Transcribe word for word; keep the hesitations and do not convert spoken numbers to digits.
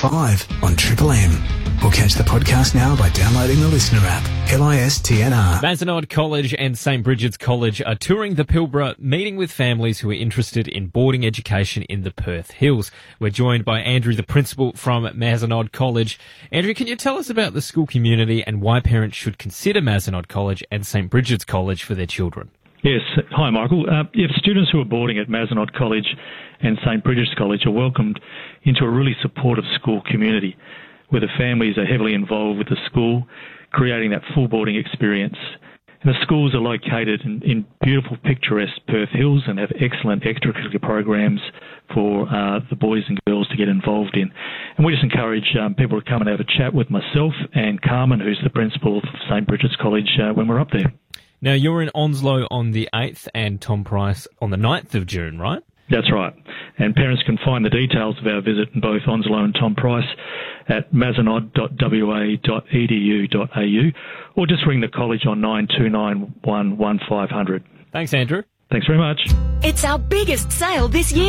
five on Triple M. Or catch the podcast now by downloading the Listener app. L I S T N R. Mazenod College and St Bridget's College are touring the Pilbara, meeting with families who are interested in boarding education in the Perth Hills. We're joined by Andrew, the principal from Mazenod College. Andrew, can you tell us about the school community and why parents should consider Mazenod College and St Bridget's College for their children? Yes. Hi, Michael. Uh, if students who are boarding at Mazenod College and St Bridget's College are welcomed into a really supportive school community, where the families are heavily involved with the school, creating that full boarding experience. And the schools are located in, in beautiful, picturesque Perth Hills and have excellent extracurricular programs for uh, the boys and girls to get involved in. And we just encourage um, people to come and have a chat with myself and Carmen, who's the principal of St Bridget's College, uh, when we're up there. Now, you're in Onslow on the eighth and Tom Price on the ninth of June, right? That's right. And parents can find the details of our visit in both Onslow and Tom Price at mazenod dot w a dot e d u dot a u or just ring the college on nine two nine one one five zero zero. Thanks, Andrew. Thanks very much. It's our biggest sale this year.